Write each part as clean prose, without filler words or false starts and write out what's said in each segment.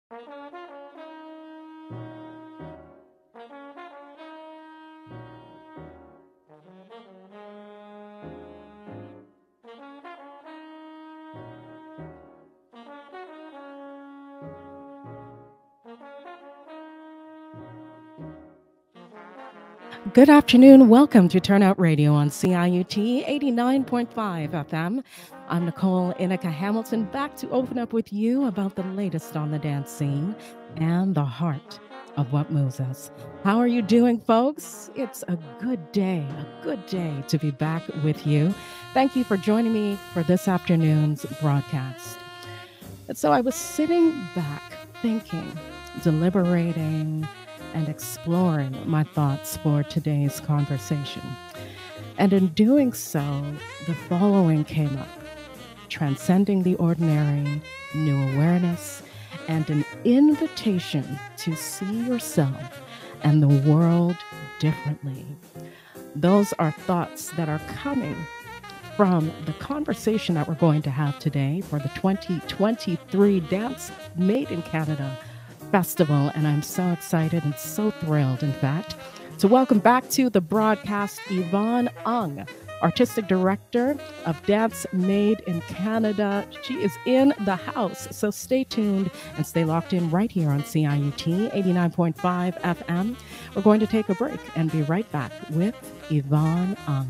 Good afternoon. Welcome to Turnout Radio on CIUT 89.5 FM. I'm Nicole Inica Hamilton, back to open up with you about the latest on the dance scene and the heart of what moves us. How are you doing, folks? It's a good day to be back with you. Thank you for joining me for this afternoon's broadcast. And so I was sitting back thinking, deliberating, and exploring my thoughts for today's conversation. And in doing so, the following came up: transcending the ordinary, new awareness, and an invitation to see yourself and the world differently. Those are thoughts that are coming from the conversation that we're going to have today for the 2023 Dance Made in Canada Festival. And I'm so excited and so thrilled, in fact, to welcome back to the broadcast Yvonne Ung, Artistic Director of Dance Made in Canada. She is in the house, so stay tuned and stay locked in right here on CIUT 89.5 FM. We're going to take a break and be right back with Yvonne Ung.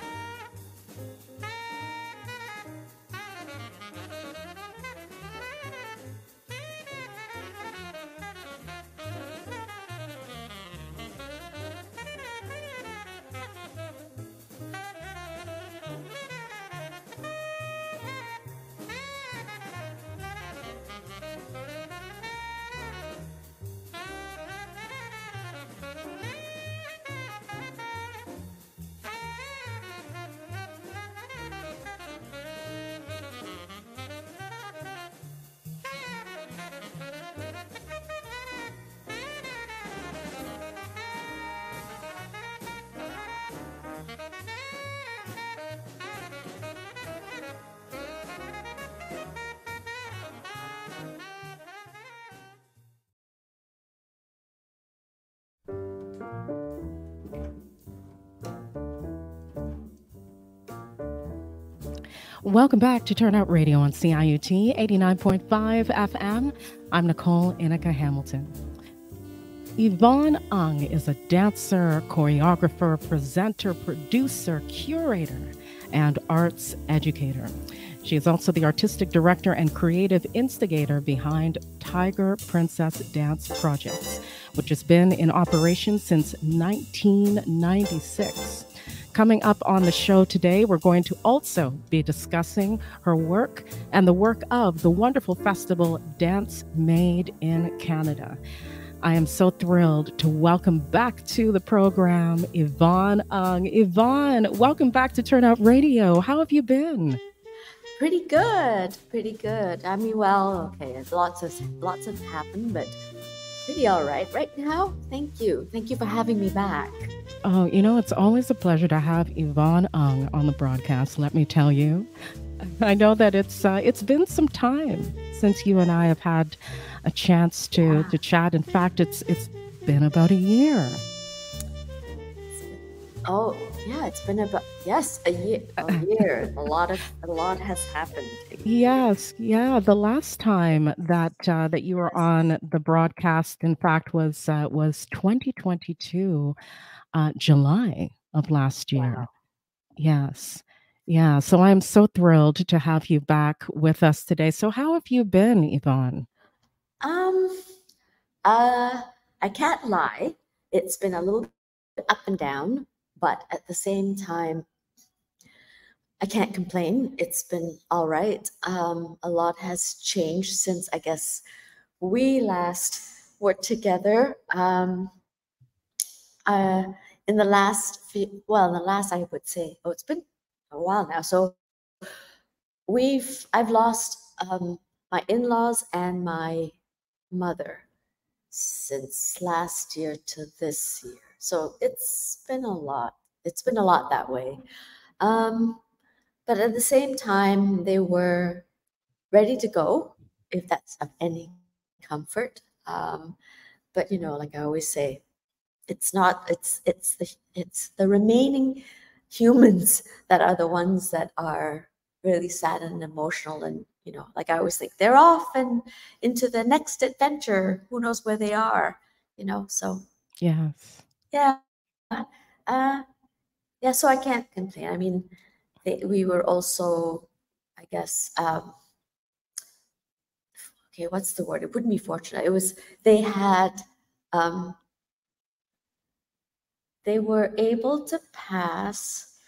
Welcome back to Turnout Radio on CIUT 89.5 FM. I'm Nicole Inica Hamilton. Yvonne Ung is a dancer, choreographer, presenter, producer, curator, and arts educator. She is also the artistic director and creative instigator behind Tiger Princess Dance Projects, which has been in operation since 1996. Coming up on the show today, we're going to also be discussing her work and the work of the wonderful festival Dance Made in Canada. I am so thrilled to welcome back to the program Yvonne Ung. Yvonne, welcome back to Turnout Radio. How have you been? Pretty good. I mean, well, okay, lots have happened, but pretty all right right now. Thank you for having me back. Oh, you know, it's always a pleasure to have Yvonne Ung on the broadcast, let me tell you. I know that it's been some time since you and I have had a chance to chat. In fact, it's been about a year. Oh, yeah, it's been about a year. A lot has happened. Yes, yeah. The last time that you were on the broadcast, in fact, was 2022, July of last year. Wow. Yes. Yeah. So I'm so thrilled to have you back with us today. So how have you been, Yvonne? I can't lie. It's been a little bit up and down, but at the same time, I can't complain. It's been all right. A lot has changed since I guess we last were together. In the last I would say, it's been a while now. So I've lost my in-laws and my mother since last year to this year. So it's been a lot. It's been a lot that way. But at the same time, they were ready to go, if that's of any comfort. But you know, like I always say, it's not, it's the remaining humans that are the ones that are really sad and emotional. And you know, like I always think they're off and into the next adventure, who knows where they are, you know. So Yes. yeah, yeah, so I can't complain. I mean, we were also, I guess, okay, what's the word? It wouldn't be fortunate. It was, they had, they were able to pass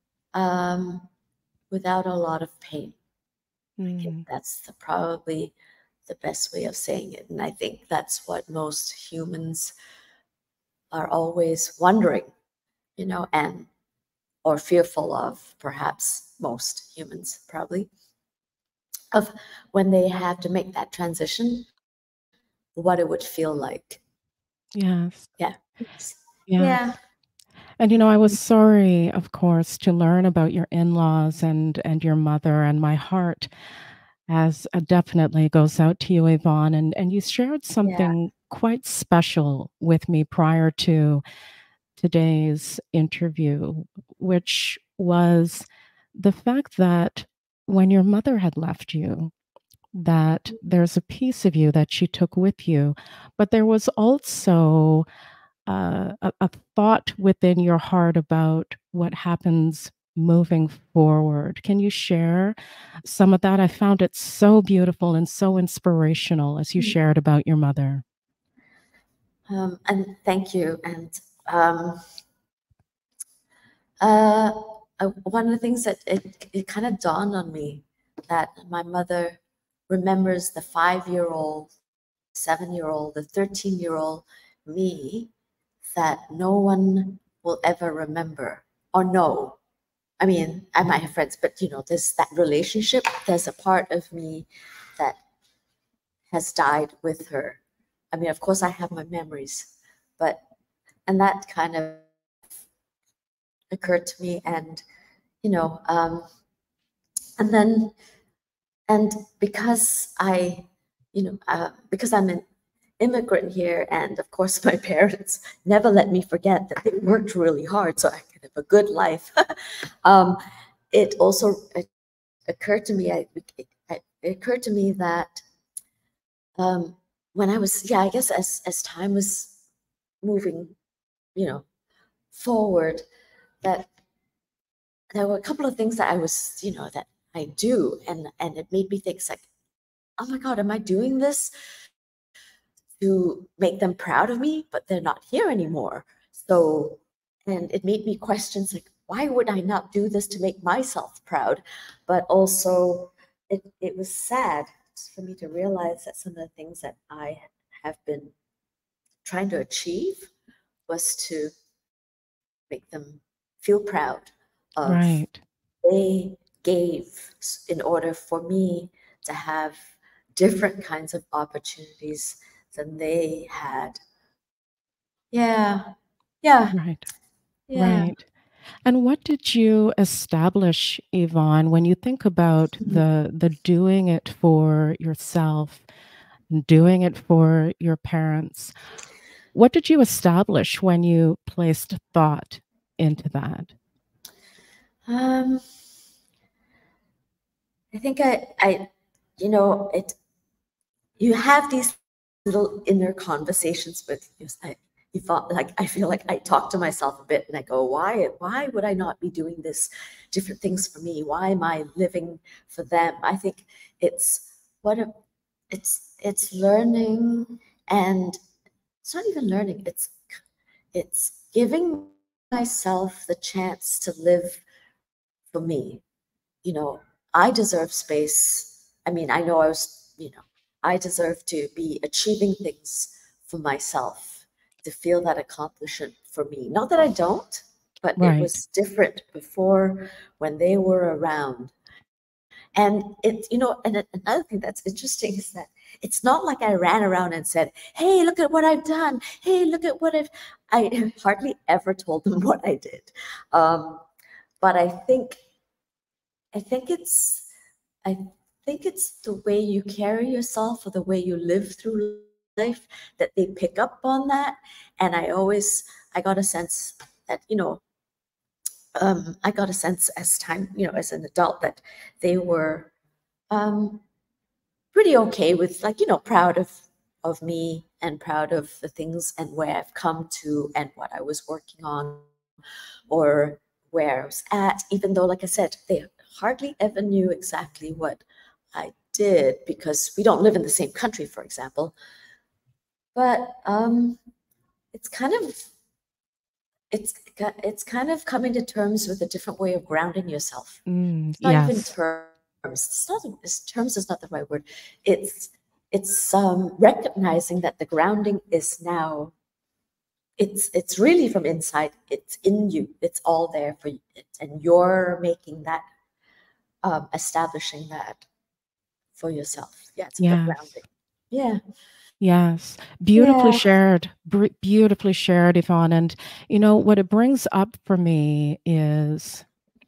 without a lot of pain. I think that's probably the best way of saying it. And I think that's what most humans are always wondering, you know, and or fearful of, perhaps most humans probably, of when they have to make that transition, what it would feel like. Yes. Yeah. Yeah. Yeah. And you know, I was sorry, of course, to learn about your in-laws and your mother, and my heart as definitely goes out to you, Yvonne. And you shared Yeah. something quite special with me prior to today's interview, which was the fact that when your mother had left you, that there's a piece of you that she took with you, but there was also a thought within your heart about what happens moving forward. Can you share some of that? I found it so beautiful and so inspirational as you shared about your mother. And thank you. And one of the things that it kind of dawned on me, that my mother remembers the 5-year-old, 7-year-old, the 13-year-old me that no one will ever remember or know. I mean, I might have friends, but you know, there's that relationship. There's a part of me that has died with her. I mean, of course, I have my memories, but, and that kind of occurred to me. And, you know, and then, and because I, you know, because I'm an immigrant here, and of course, my parents never let me forget that they worked really hard so I could have a good life. It also occurred to me, it occurred to me that when I was, yeah, I guess as time was moving, you know, forward, that there were a couple of things that I was, you know, that I do, and it made me think, like, oh my God, am I doing this to make them proud of me? But they're not here anymore. So, and it made me question, like, why would I not do this to make myself proud? But also, it was sad for me to realize that some of the things that I have been trying to achieve was to make them feel proud of Right. they gave in order for me to have different kinds of opportunities than they had. Yeah. Yeah. Right. Yeah. Right. And what did you establish, Yvonne, when you think about the doing it for yourself, doing it for your parents? What did you establish when you placed thought into that? I think you know, you have these little inner conversations with you. You thought, like, I feel like I talk to myself a bit and I go, why would I not be doing this, different things for me? Why am I living for them? I think it's it's learning, and it's not even learning. It's giving myself the chance to live for me. You know, I deserve space. I mean, I know you know, I deserve to be achieving things for myself, to feel that accomplishment for me. Not that I don't, but it Right. was different before when they were around. And it, you know, and another thing that's interesting is that it's not like I ran around and said, "Hey, look at what I've done. Hey, look at what I hardly ever told them what I did. But I think it's, I think it's the way you carry yourself or the way you live through life that they pick up on that. And I got a sense that, I got a sense as time, as an adult, that they were pretty okay with, like, proud of me and proud of the things and where I've come to and what I was working on or where I was at, even though, like I said, they hardly ever knew exactly what I did because we don't live in the same country, for example. But it's kind of it's kind of coming to terms with a different way of grounding yourself. It's not even Yes. terms. Terms is not the right word. It's recognizing that the grounding is now. It's really from inside. It's in you. It's all there for you, and you're making that, establishing that for yourself. Yeah, it's about Yes. grounding. Yeah. Yes. Beautifully Yeah. shared. Beautifully shared, Yvonne. And what it brings up for me is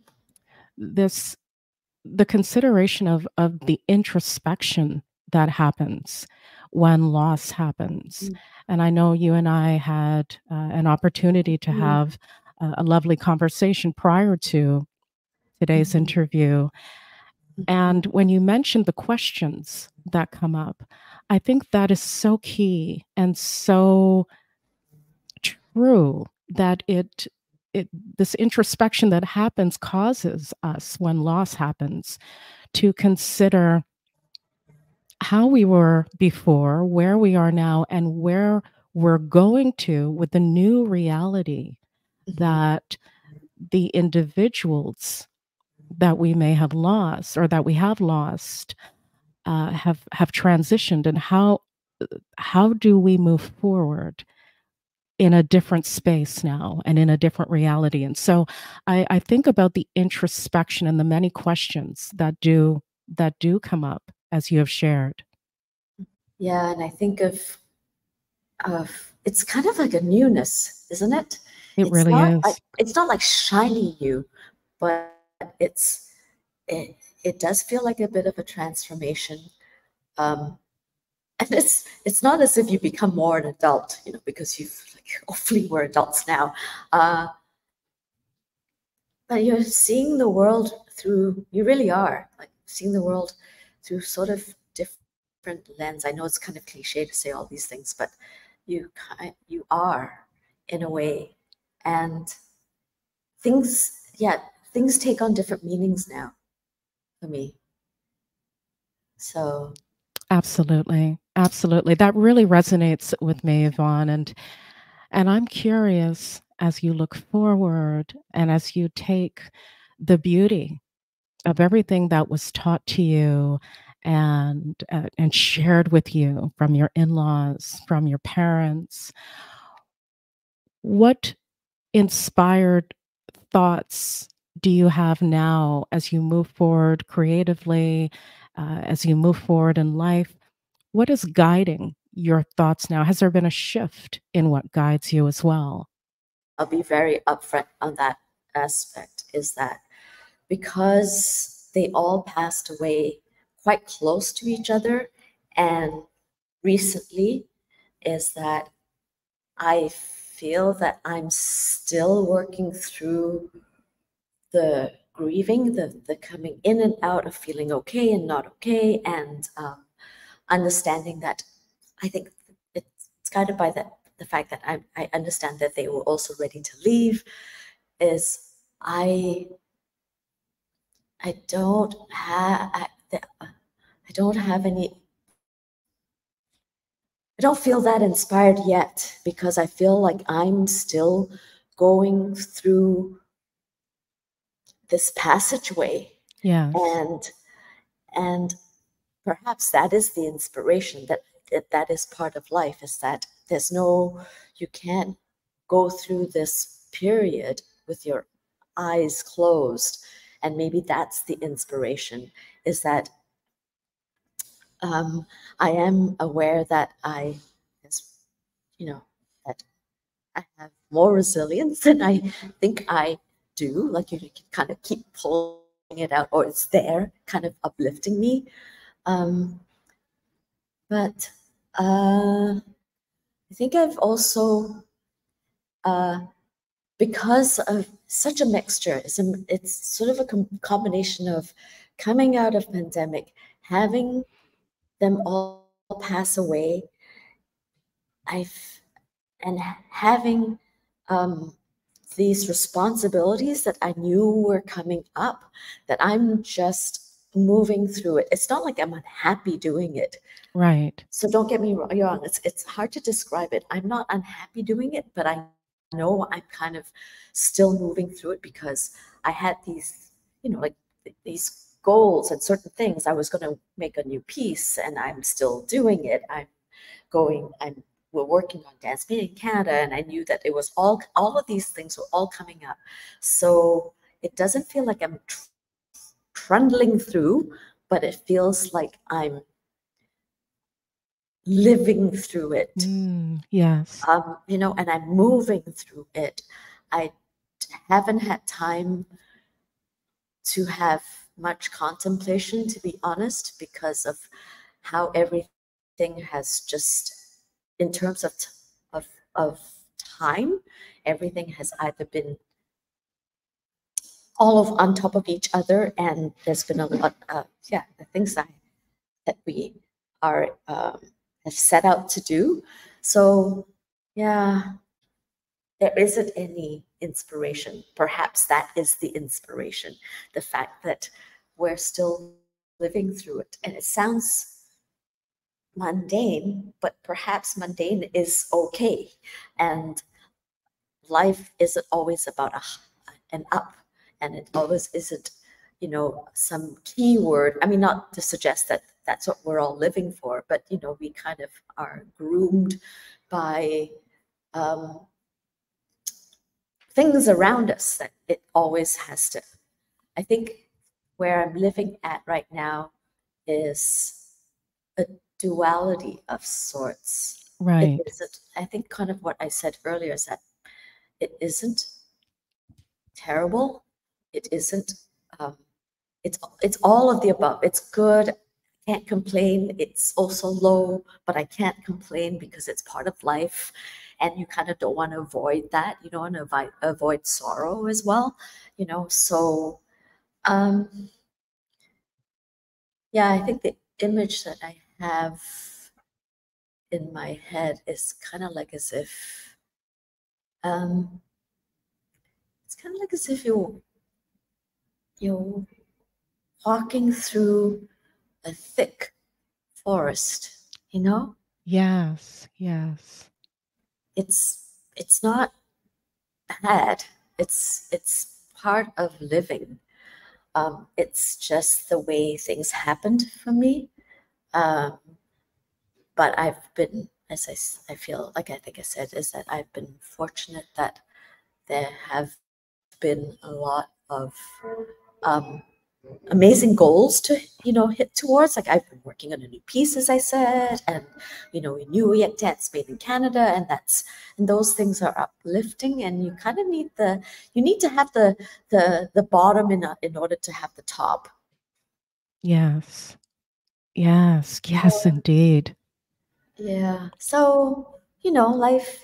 the consideration of the introspection that happens when loss happens. Mm. And I know you and I had an opportunity to Mm. have a lovely conversation prior to today's Mhm. interview. And when you mentioned the questions that come up, I think that is so key and so true that this introspection that happens causes us when loss happens to consider how we were before, where we are now, and where we're going to with the new reality that the individuals that we may have lost or that we have lost have transitioned, and how do we move forward in a different space now and in a different reality. And so I think about the introspection and the many questions that do come up as you have shared. Yeah, and I think of it's kind of like a newness, isn't it? It really is. It's not like shiny new, but it's it does feel like a bit of a transformation. And it's not as if you become more an adult, because you've, like, hopefully we're adults now. But you're seeing the world through, you really are, like, seeing the world through sort of different lens. I know it's kind of cliche to say all these things, but you are, in a way. And things take on different meanings now for me. So Absolutely. Absolutely. That really resonates with me, Yvonne. And I'm curious, as you look forward and as you take the beauty of everything that was taught to you and shared with you from your in-laws, from your parents, what inspired thoughts do you have now as you move forward creatively, as you move forward in life? What is guiding your thoughts now? Has there been a shift in what guides you as well? I'll be very upfront on that aspect, is that because they all passed away quite close to each other and recently, is that I feel that I'm still working through the grieving, the coming in and out of feeling okay and not okay, and understanding that I think it's guided by the fact that I understand that they were also ready to leave. Is I don't have I don't have any. I don't feel that inspired yet because I feel like I'm still going through this passageway, Yes. and perhaps that is the inspiration, that is part of life, is that you can't go through this period with your eyes closed. And maybe that's the inspiration, is that I am aware that that I have more resilience than I think I do. Like, you can kind of keep pulling it out, or it's there kind of uplifting me. Um, but I think I've also, because of such a mixture, it's sort of a combination of coming out of pandemic, having them all pass away, and having these responsibilities that I knew were coming up, that I'm just moving through it. It's not like I'm unhappy doing it. Right. So don't get me wrong. It's hard to describe it. I'm not unhappy doing it, but I know I'm kind of still moving through it because I had these, like these goals and certain things. I was going to make a new piece, and I'm still doing it. We're working on Dance Made in Canada, and I knew that it was all of these things were all coming up. So it doesn't feel like I'm trundling through, but it feels like I'm living through it. Yes. And I'm moving through it. I haven't had time to have much contemplation, to be honest, because of how everything has just, in terms of time, everything has either been all of on top of each other, and there's been a lot of the things that we are have set out to do. So there isn't any inspiration. Perhaps that is the inspiration, the fact that we're still living through it. And it sounds mundane, but perhaps mundane is okay. And life isn't always about an up, and it always isn't, some keyword. I mean, not to suggest that that's what we're all living for, but, we kind of are groomed by things around us that it always has to. I think where I'm living at right now is a duality of sorts. Right. I think kind of what I said earlier is that it isn't terrible. It isn't. It's all of the above. It's good. I can't complain. It's also low, but I can't complain because it's part of life, and you kind of don't want to avoid that. You don't want to avoid sorrow as well. So I think the image that I have in my head is kind of like as if it's kind of like as if you're walking through a thick forest, Yes. Yes. It's not bad. It's part of living. It's just the way things happened for me. But I've been, as I feel like I think I said, is that I've been fortunate that there have been a lot of amazing goals to hit towards. Like I've been working on a new piece, as I said, and we knew we had Dance Made in Canada, and those things are uplifting, and you kind of need to have the bottom in order to have the top. Yes. Yes. Yes, indeed. Yeah. So life.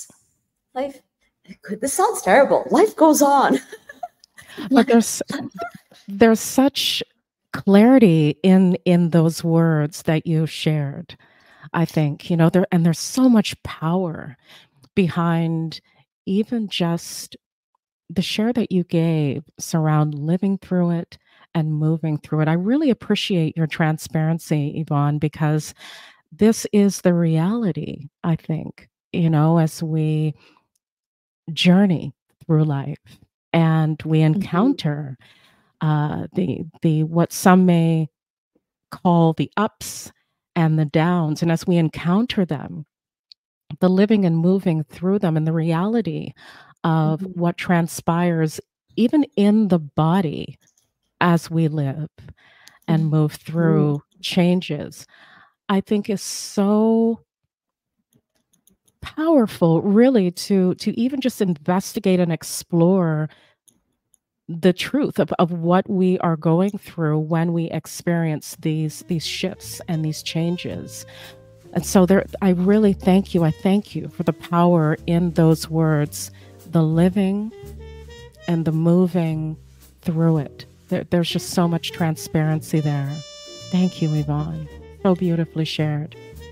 This sounds terrible. Life goes on. But there's such clarity in those words that you shared. I think, there's so much power behind even just the share that you gave surround living through it and moving through it. I really appreciate your transparency, Yvonne, because this is the reality, I think, as we journey through life and we encounter the what some may call the ups and the downs. And as we encounter them, the living and moving through them and the reality of what transpires even in the body as we live and move through changes, I think is so powerful, really, to even just investigate and explore the truth of what we are going through when we experience these shifts and these changes. And so there, I really thank you. I thank you for the power in those words, the living and the moving through it. There's just so much transparency there. Thank you, Yvonne. So beautifully shared.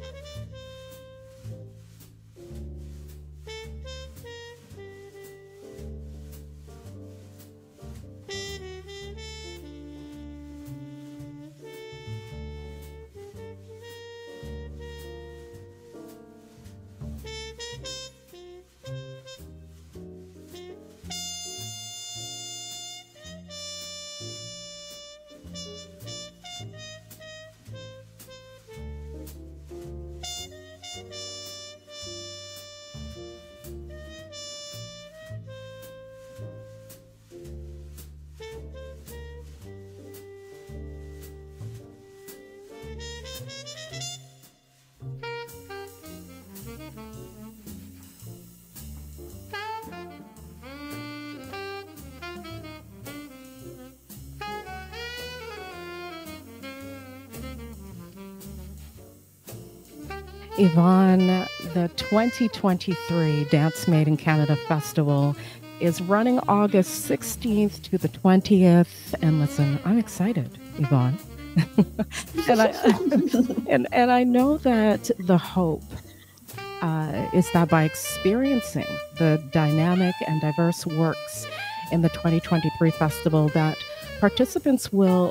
Yvonne, the 2023 Dance Made in Canada Festival is running August 16th to the 20th. And listen, I'm excited, Yvonne. and, and I know that the hope is that by experiencing the dynamic and diverse works in the 2023 festival, that participants will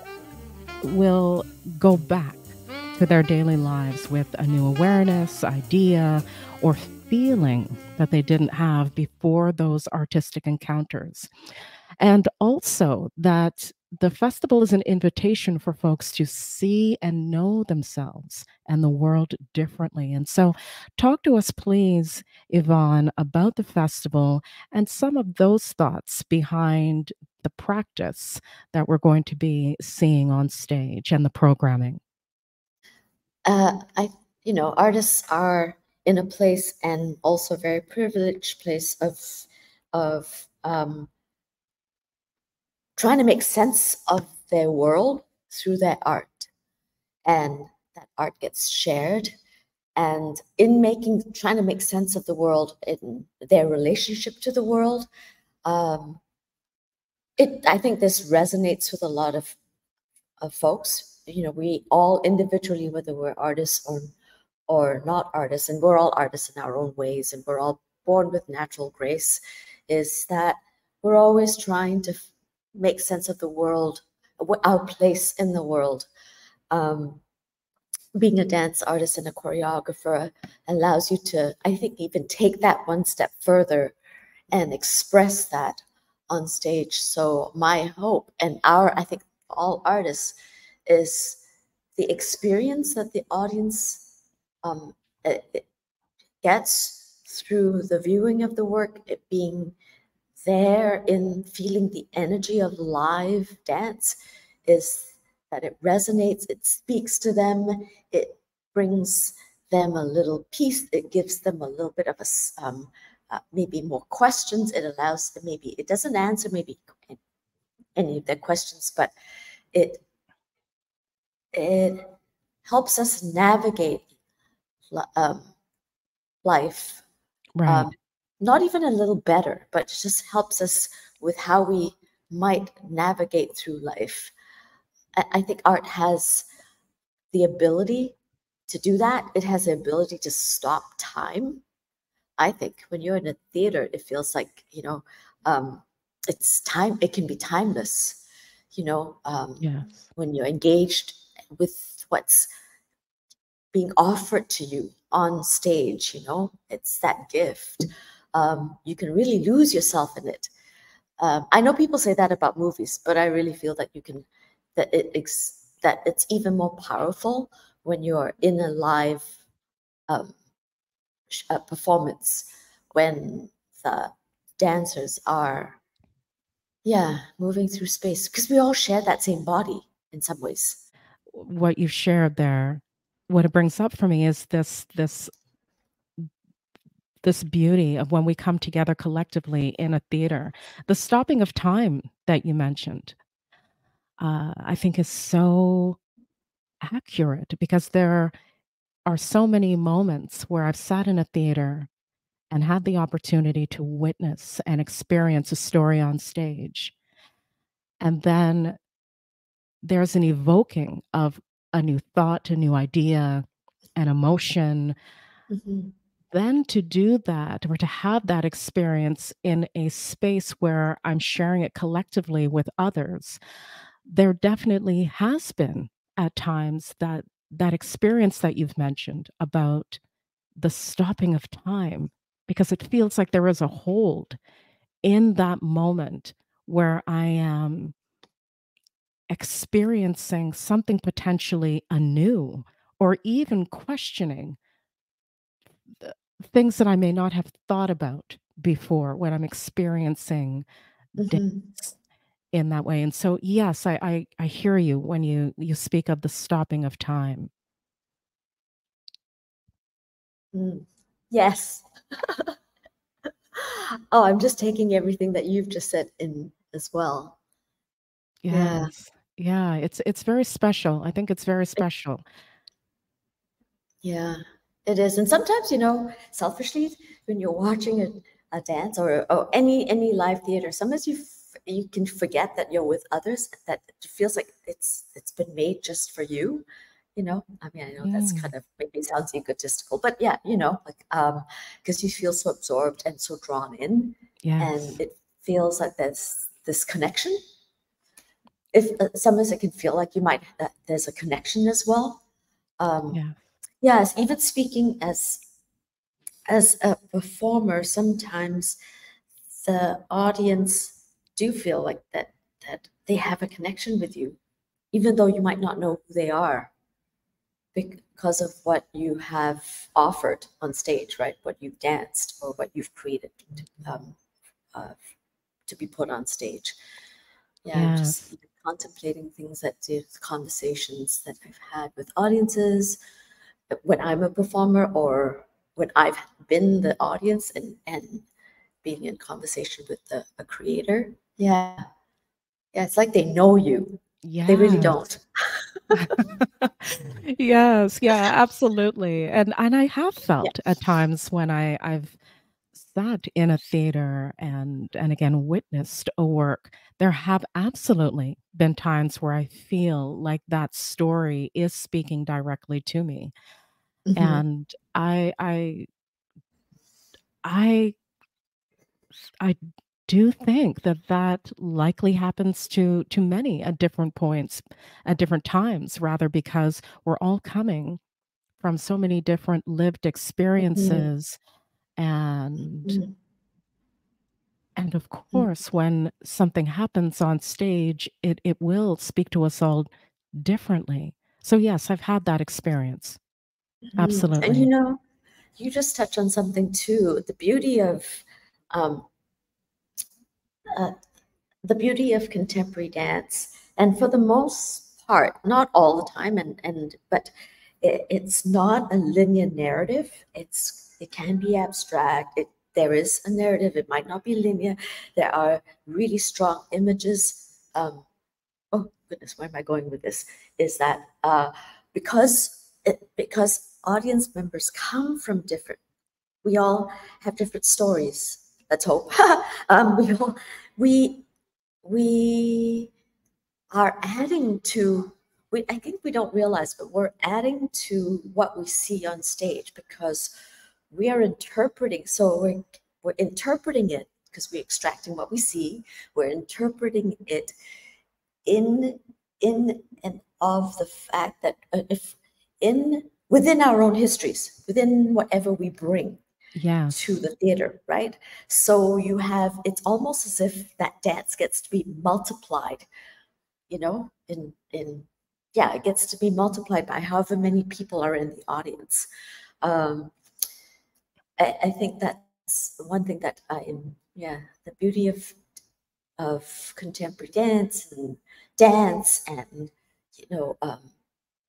go back to their daily lives with a new awareness, idea, or feeling that they didn't have before those artistic encounters. And also that the festival is an invitation for folks to see and know themselves and the world differently. And so, talk to us, please, Yvonne, about the festival and some of those thoughts behind the practice that we're going to be seeing on stage and the programming. Artists are in a place, and also a very privileged place, of trying to make sense of their world through their art, and that art gets shared. And in trying to make sense of the world, in their relationship to the world, I think this resonates with a lot of folks. We all individually, whether we're artists or not artists, and we're all artists in our own ways, and we're all born with natural grace, is that we're always trying to make sense of the world, our place in the world. Being a dance artist and a choreographer allows you to, I think, even take that one step further and express that on stage. So my hope, and I think all artists, is the experience that the audience it gets through the viewing of the work, it being there in feeling the energy of live dance, is that it resonates, it speaks to them, it brings them a little peace, it gives them a little bit of maybe more questions, it allows them, maybe it doesn't answer maybe any of their questions, but it helps us navigate life. Right. Not even a little better, but it just helps us with how we might navigate through life. I think art has the ability to do that. It has the ability to stop time. I think when you're in a theater, it feels like, it's time. It can be timeless, Yes. when you're engaged with what's being offered to you on stage, it's that gift. You can really lose yourself in it. I know people say that about movies, but I really feel that that it's even more powerful when you're in a live performance, when the dancers are, moving through space, because we all share that same body in some ways. What you shared there, what it brings up for me is this this beauty of when we come together collectively in a theater. The stopping of time that you mentioned, I think is so accurate because there are so many moments where I've sat in a theater and had the opportunity to witness and experience a story on stage. And then there's an evoking of a new thought, a new idea, an emotion. Mhm. Then to do that or to have that experience in a space where I'm sharing it collectively with others, there definitely has been at times that experience that you've mentioned about the stopping of time, because it feels like there is a hold in that moment where I am experiencing something potentially anew or even questioning the things that I may not have thought about before when I'm experiencing Mhm. dance in that way. And so, yes, I hear you when you speak of the stopping of time. Mm. Yes. Oh, I'm just taking everything that you've just said in as well. Yeah. Yes. Yeah, it's very special. I think it's very special. Yeah, it is. And sometimes, selfishly, when you're watching a dance or any live theater, sometimes you can forget that you're with others, that it feels like it's been made just for you. I mean, I know that's Mm, kind of maybe sounds egotistical, but yeah, like because you feel so absorbed and so drawn in, and yes. it feels like there's this connection. If sometimes it can feel like you might that there's a connection as well. Um, Yeah. Yes, even speaking as a performer, sometimes the audience do feel like that they have a connection with you, even though you might not know who they are because of what you have offered on stage, right? What you've danced or what you've created uh, to be put on stage. Yeah, I'm just Yes. even contemplating things that do conversations that I've had with audiences when I'm a performer or when I've been the audience and being in conversation with a creator. Yeah. Yeah. It's like they know you, but they really Yes. don't. Yes, yeah, absolutely. And I have Yeah. felt at times when I've sat in a theater and again witnessed a work, there have absolutely been times where I feel like that story is speaking directly to me. Hmm. And I I do think that that likely happens to many at different points, at different times, rather, because we're all coming from so many different lived Hmm. experiences, and Hmm. and of course, when something happens on stage, it will speak to us all differently. So yes, I've had that experience. Hmm. And Absolutely. you just touched on something too. Um, uh, the beauty of contemporary dance, and for the most part, not all the time, but it's not a linear narrative. It can be abstract. There is a narrative. It might not be linear. There are really strong images. Oh goodness, where am I going with this? Is that because audience members come from different, we all have different stories. Let's hope. We all we we are adding to I think we don't realize, but we're adding to what we see on stage because we are interpreting. So we're interpreting it because we're extracting what we see. We're interpreting it in and of the fact that if in within our own histories, within whatever we bring to Yes. the theater, right? So it's almost as if that dance gets to be multiplied, in yeah, it gets to be multiplied by however many people are in the audience. Um, I think that's one thing that yeah, the beauty of contemporary dance and you know um,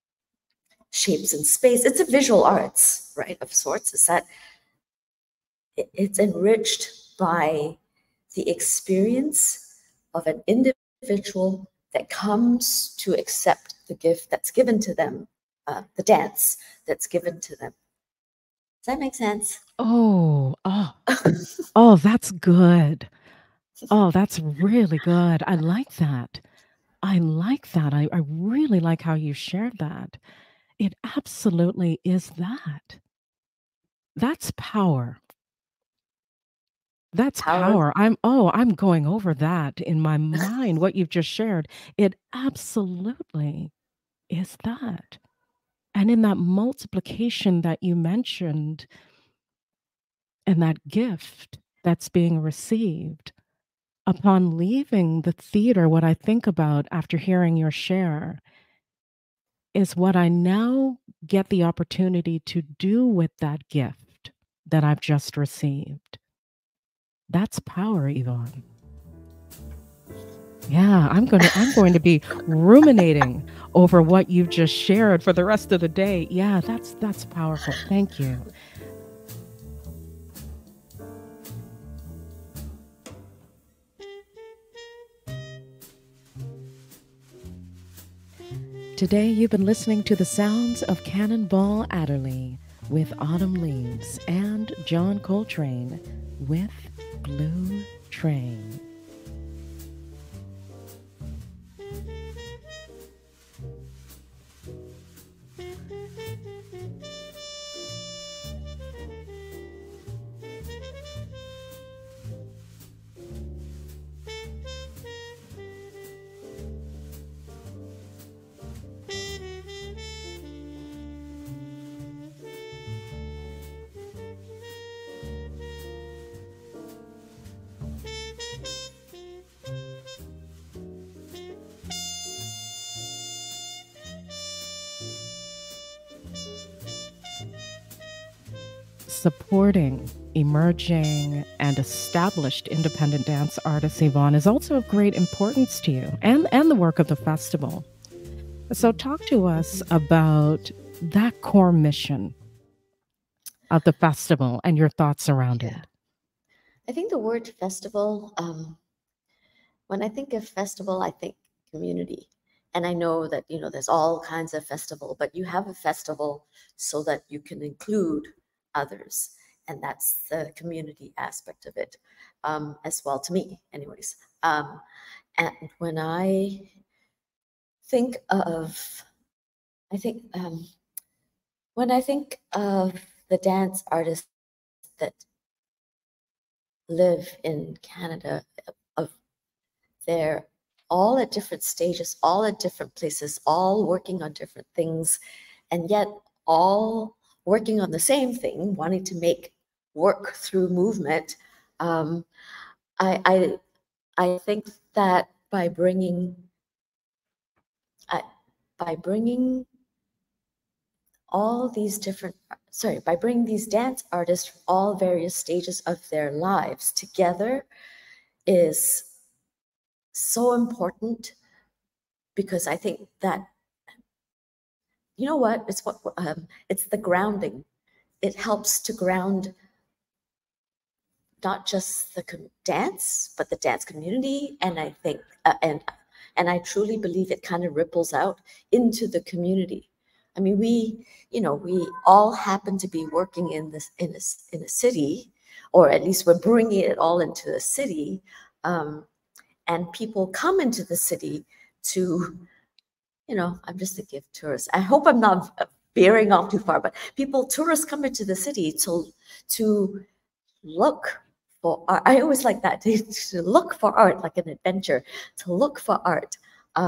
shapes in space. It's a visual arts, right, of sorts. Is that it's enriched by the experience of an individual that comes to accept the gift that's given to them, the dance that's given to them. Does that make sense? Oh, oh, that's good. Oh, that's really good. I like that. I like that. I really like how you shared that. It absolutely is that. That's power. That's Power. power. I'm going over that in my mind, what you've just shared. It absolutely is that. And in that multiplication that you mentioned, and that gift that's being received, upon leaving the theater, what I think about after hearing your share is what I now get the opportunity to do with that gift that I've just received. That's power, Yvonne. Yeah, I'm going to be ruminating over what you've just shared for the rest of the day. Yeah, that's powerful. Thank you. Today you've been listening to the sounds of Cannonball Adderley with Autumn Leaves and John Coltrane with Blue Train. Supporting emerging and established independent dance artists, Yvonne, is also of great importance to you and the work of the festival. So talk to us about that core mission of the festival and your thoughts around it. I think the word festival, when I think of festival, I think community. And I know that, there's all kinds of festival, but you have a festival so that you can include others. And that's the community aspect of it, as well, to me, anyways. And when I think of, when I think of the dance artists that live in Canada, they're all at different stages, all at different places, all working on different things, and yet all working on the same thing, wanting to make work through movement. I think that by bringing all these by bringing these dance artists from all various stages of their lives together is so important, because I think that, you know what, it's the grounding. It helps to ground not just the dance, but the dance community. And I think, and I truly believe it kind of ripples out into the community. I mean, we all happen to be working in a city, or at least we're bringing it all into the city. And people come into the city to, I'm just thinking of tourists. I hope I'm not veering off too far, but tourists come into the city to look for art. I always like that, to look for art, like an adventure, to look for art.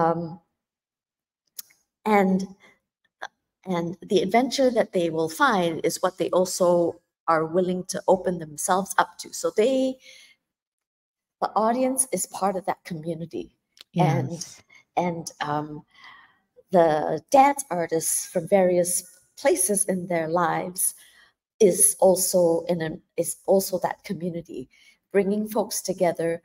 And the adventure that they will find is what they also are willing to open themselves up to. So the audience is part of that community. Yes. And the dance artists from various places in their lives is also that community, bringing folks together.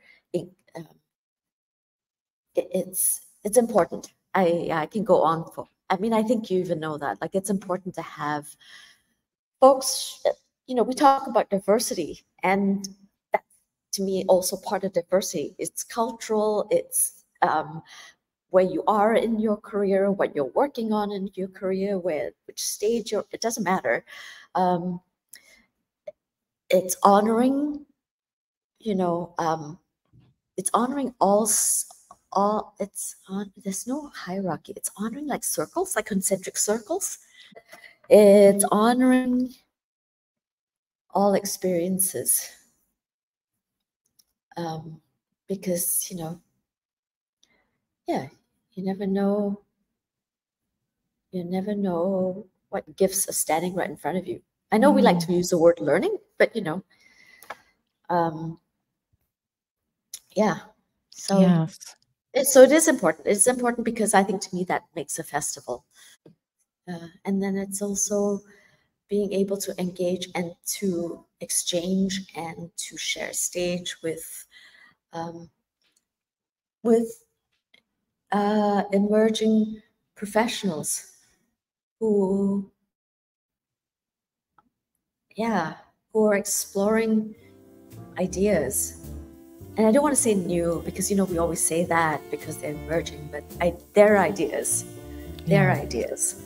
It's important. I can go on I think you even know that. Like, it's important to have folks we talk about diversity, and that, to me, also part of diversity. It's cultural, it's where you are in your career, what you're working on in your career, which stage it doesn't matter. It's honoring, it's honoring there's no hierarchy. It's honoring like circles, like concentric circles. It's honoring all experiences. Because, yeah, you never know what gifts are standing right in front of you. I know we like to use the word learning, but yeah. So Yes. So it is important. It's important because I think, to me, that makes a festival. And then it's also being able to engage and to exchange and to share stage with emerging professionals who are exploring ideas. And I don't want to say new, because we always say that because they're emerging, but their ideas. Their ideas.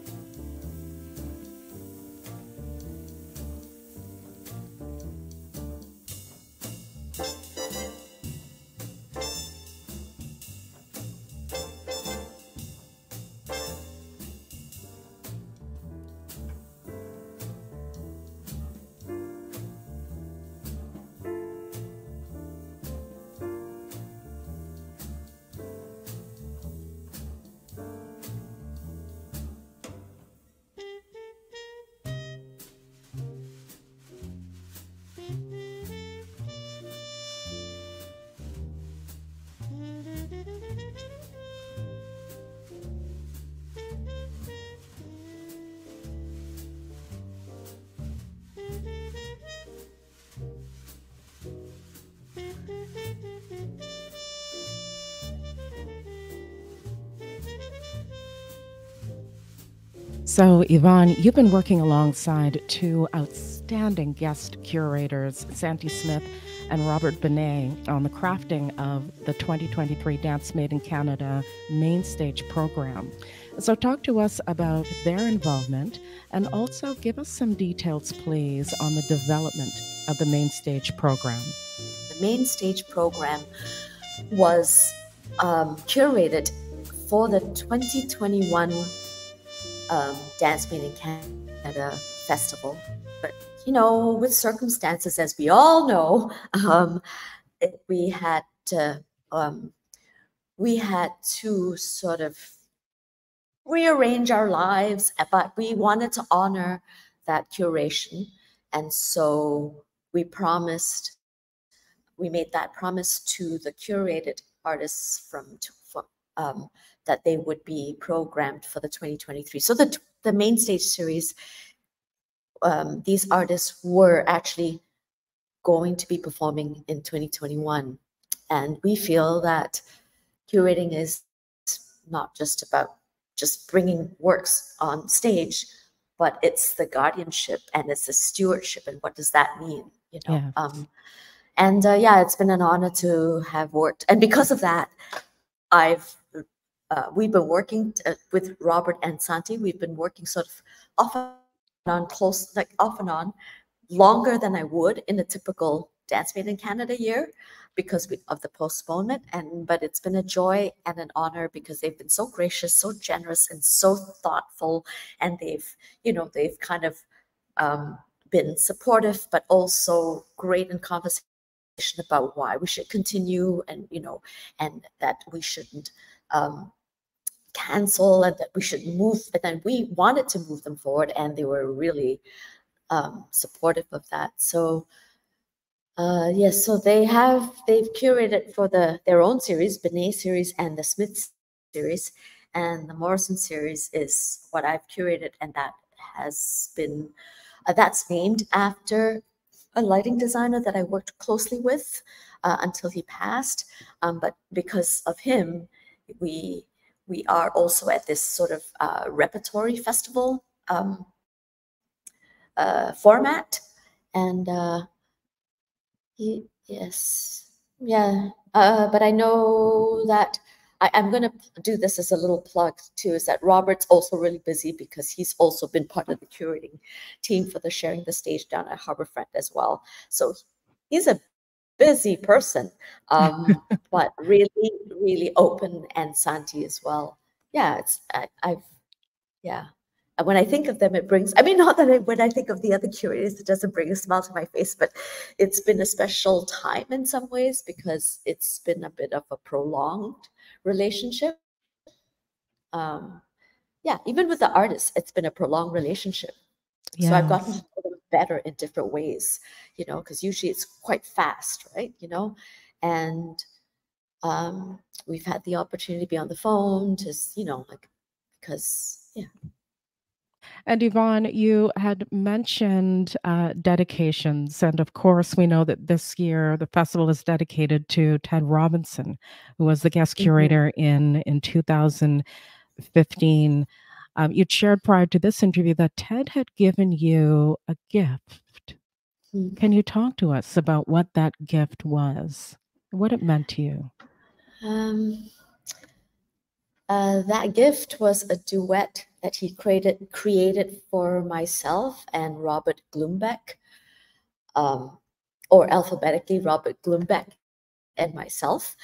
So, Yvonne, you've been working alongside two outstanding guest curators, Santi Smith and Robert Benet, on the crafting of the 2023 Dance Made in Canada main stage program. So, talk to us about their involvement and also give us some details, please, on the development of the main stage program. The main stage program was curated for the 2021 Dance Made in Canada festival. But, with circumstances, as we all know, we had to sort of rearrange our lives, but we wanted to honor that curation. And so we made that promise to the curated artists that they would be programmed for the 2023. So the main stage series, these artists were actually going to be performing in 2021. And we feel that curating is not just about just bringing works on stage, but it's the guardianship and it's the stewardship. And what does that mean? Yeah. It's been an honor to have worked. And because of that, we've been working with Robert and Santi. We've been working sort of off and on, longer than I would in a typical Dance Made in Canada year because of the postponement. But it's been a joy and an honor because they've been so gracious, so generous, and so thoughtful. And they've kind of been supportive, but also great in conversation about why we should continue, and that we shouldn't cancel, and that we should move. And then we wanted to move them forward, and they were really supportive of that. So yes, so they've curated for their own series, Benet series and the Smith series, and the Morrison series is what I've curated, and that has been that's named after a lighting designer that I worked closely with until he passed. But because of him, we are also at this sort of repertory festival format. And yes, yeah. But I know that I'm going to do this as a little plug too, is that Robert's also really busy because he's also been part of the curating team for the Sharing the Stage down at Harbourfront as well. So he's a busy person, but really, really open, and Santi as well. Yeah, I've, yeah. And when I think of them, it brings, I mean, not that when I think of the other curators, it doesn't bring a smile to my face, but it's been a special time in some ways because it's been a bit of a prolonged relationship. Yeah, even with the artists, it's been a prolonged relationship. So I've gotten to Yes. know them better in different ways, because usually it's quite fast, right? And we've had the opportunity to be on the phone, just, like, because, yeah. And Yvonne, you had mentioned dedications. And of course, we know that this year the festival is dedicated to Ted Robinson, who was the guest curator in 2015. You'd shared prior to this interview that Ted had given you a gift. Mm. Can you talk to us about what that gift was, what it meant to you? That gift was a duet that he created for myself and Robert Glumbeck, or alphabetically Robert Glumbeck and myself,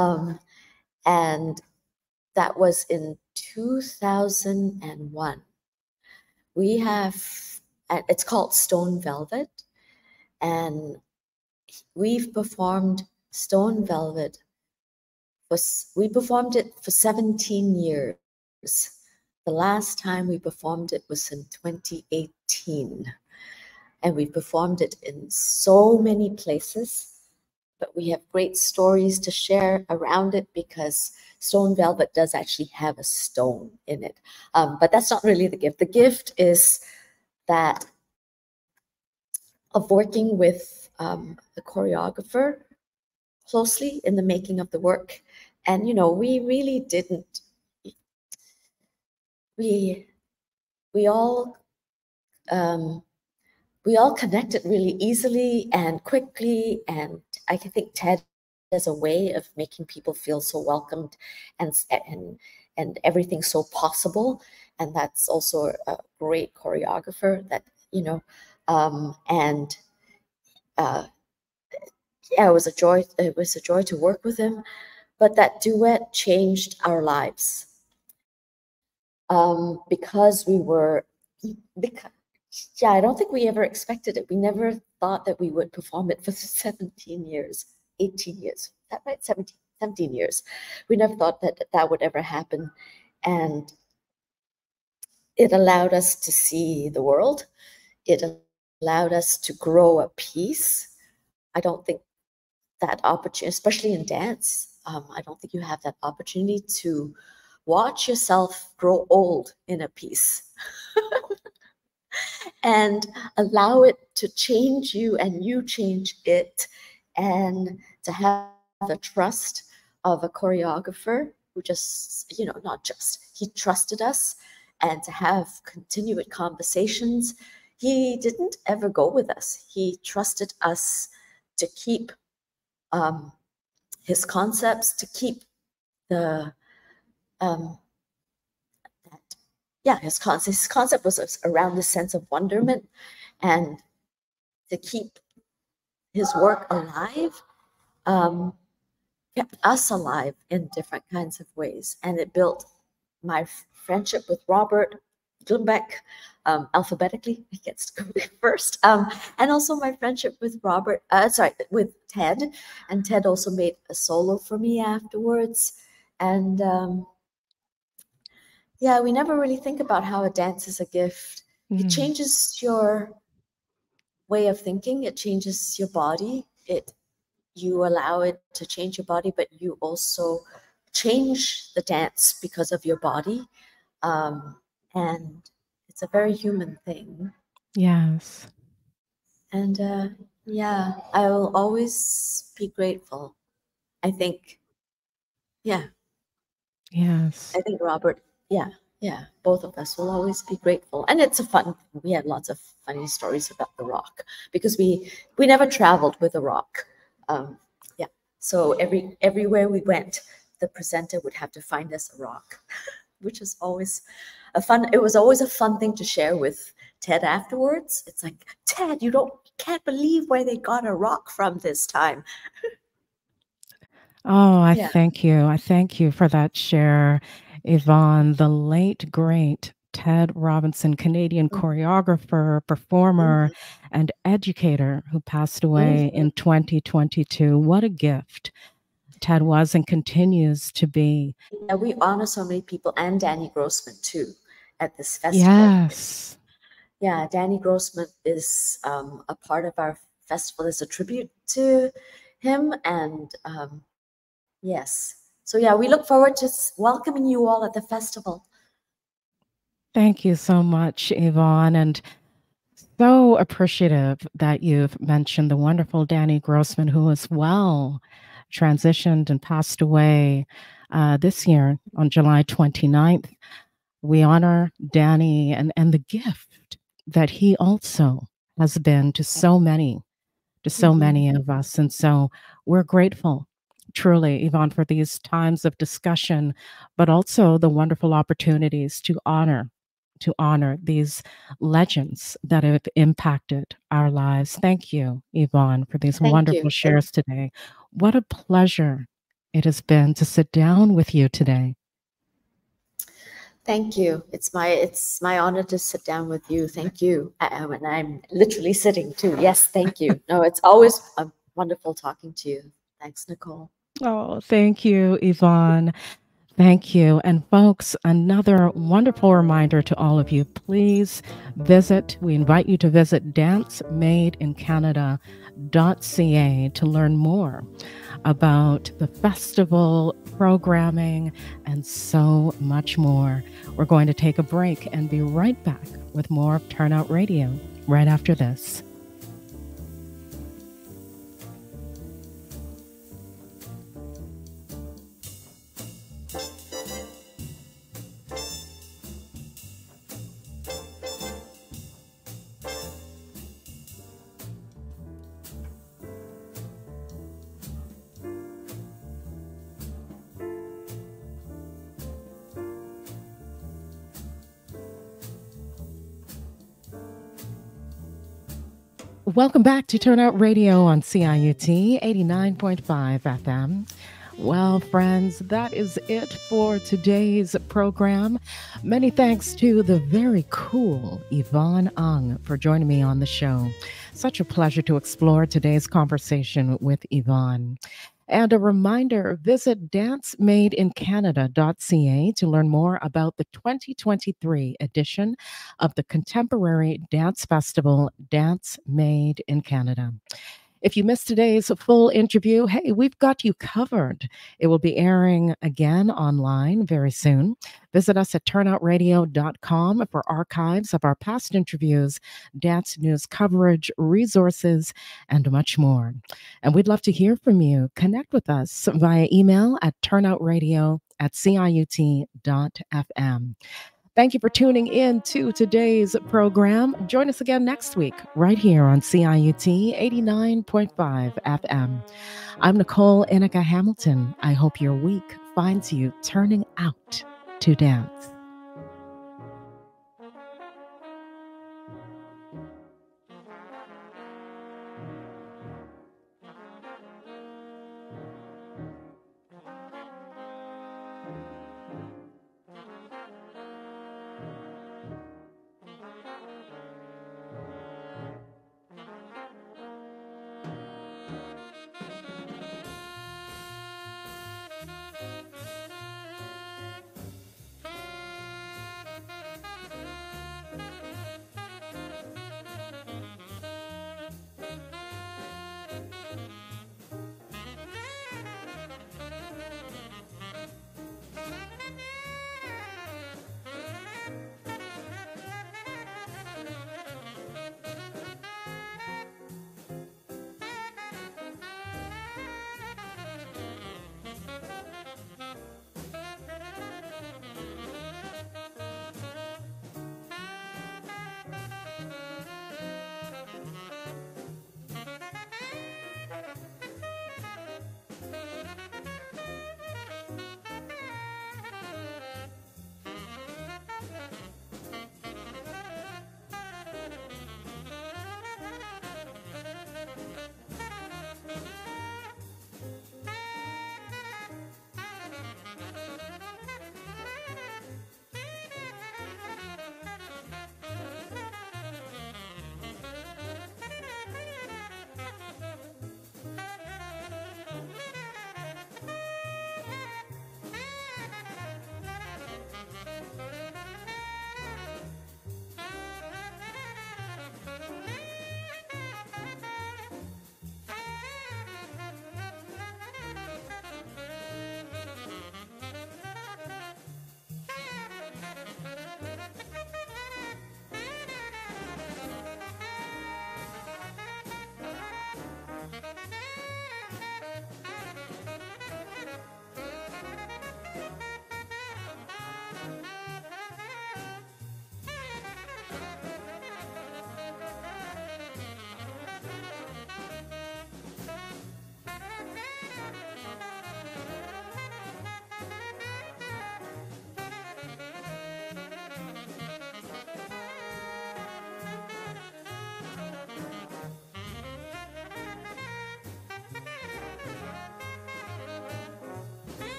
and that was in 2001. We have, it's called Stone Velvet, and we've performed Stone Velvet. We performed it for 17 years. The last time we performed it was in 2018. And we performed it in so many places, but we have great stories to share around it because Stone Velvet does actually have a stone in it. But that's not really the gift. The gift is that of working with the choreographer closely in the making of the work. And, we really didn't, we all connected really easily and quickly. And I think Ted has a way of making people feel so welcomed and everything so possible. And that's also a great choreographer that, and yeah, it was a joy. It was a joy to work with him. But that duet changed our lives because yeah, I don't think we ever expected it. We never thought that we would perform it for 17 years, 18 years. Is that right? 17 years. We never thought that that would ever happen. And it allowed us to see the world. It allowed us to grow a piece. I don't think that opportunity, especially in dance, I don't think you have that opportunity to watch yourself grow old in a piece. And allow it to change you and you change it, and to have the trust of a choreographer who just, not just, he trusted us, and to have continued conversations. He didn't ever go with us. He trusted us to keep his concepts, to keep the his concept was around the sense of wonderment, and to keep his work alive, kept us alive in different kinds of ways. And it built my friendship with Robert Glumbeck, alphabetically, he gets to go first, and also my friendship with with Ted. And Ted also made a solo for me afterwards. And yeah, we never really think about how a dance is a gift. It changes your way of thinking. It changes your body. You allow it to change your body, but you also change the dance because of your body. And it's a very human thing. Yes. And yeah, I will always be grateful. I think, yeah. Yes. I think Robert, yeah. Yeah, both of us will always be grateful. And it's a fun, we had lots of funny stories about the rock because we never traveled with a rock. Um, yeah. So everywhere we went, the presenter would have to find us a rock, which is always it was always a fun thing to share with Ted afterwards. It's like, Ted, you can't believe where they got a rock from this time. Oh, I Yeah. thank you. I thank you for that share, Yvonne. The late, great Ted Robinson, Canadian choreographer, performer, Mhm. and educator who passed away Mhm. in 2022. What a gift Ted was and continues to be. Yeah, we honor so many people, and Danny Grossman too at this festival. Yes. Yeah, Danny Grossman is a part of our festival as a tribute to him. And yes, so yeah, we look forward to welcoming you all at the festival. Thank you so much, Yvonne. And so appreciative that you've mentioned the wonderful Danny Grossman, who as well transitioned and passed away this year on July 29th. We honor Danny and the gift that he also has been to so Mhm. many of us. And so we're grateful, truly, Yvonne, for these times of discussion, but also the wonderful opportunities to honor these legends that have impacted our lives. Thank you, Yvonne, for these Thank wonderful you. Thank shares today. What a pleasure it has been to sit down with you today. Thank you. It's my honor to sit down with you. Thank you. And I'm literally sitting too. Yes, thank you. No, it's always wonderful talking to you. Thanks, Nicole. Oh, thank you, Yvonne. Thank you. And folks, another wonderful reminder to all of you, please we invite you to visit dancemadeincanada.ca to learn more about the festival programming and so much more. We're going to take a break and be right back with more of Turnout Radio right after this. Welcome back to Turnout Radio on CIUT 89.5 FM. Well, friends, that is it for today's program. Many thanks to the very cool Yvonne Ang for joining me on the show. Such a pleasure to explore today's conversation with Yvonne. And a reminder, visit dancemadeincanada.ca to learn more about the 2023 edition of the Contemporary Dance Festival, Dance Made in Canada. If you missed today's full interview, hey, we've got you covered. It will be airing again online very soon. Visit us at turnoutradio.com for archives of our past interviews, dance news coverage, resources, and much more. And we'd love to hear from you. Connect with us via email at turnoutadio@ciut.fm. Thank you for tuning in to today's program. Join us again next week, right here on CIUT 89.5 FM. I'm Nicole Inika Hamilton. I hope your week finds you turning out to dance.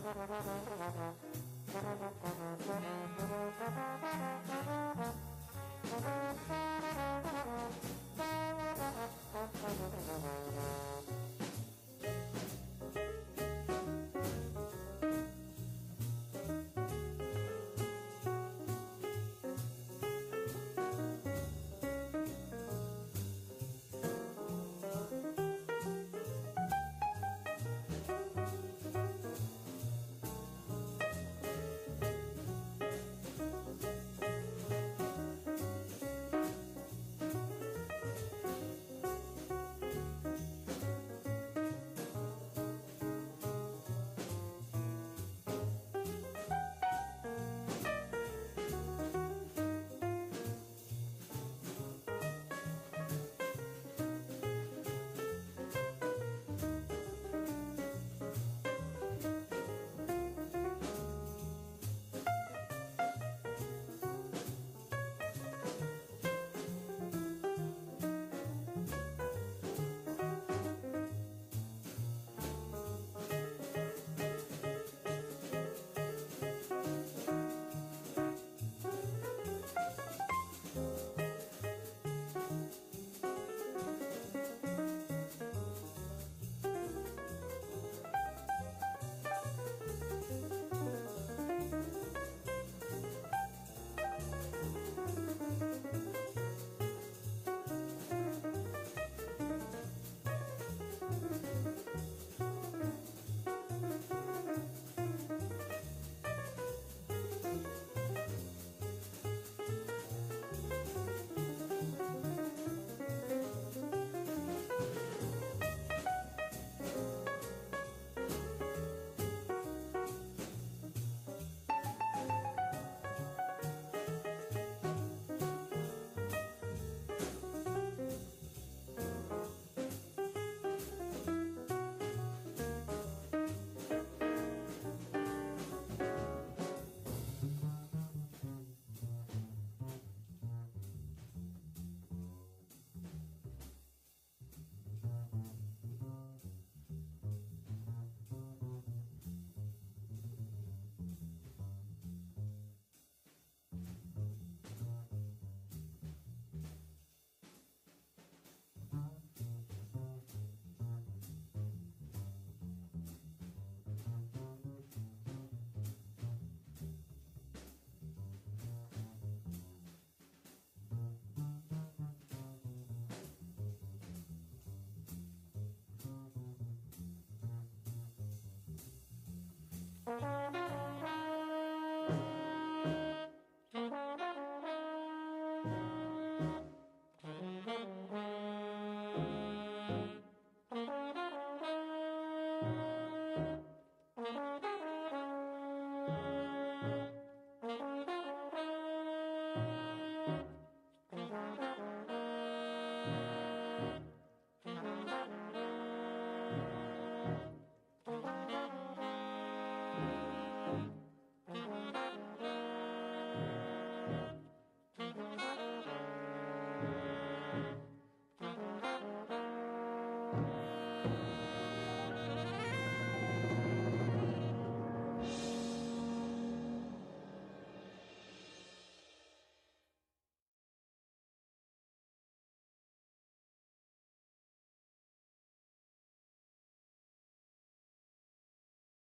Thank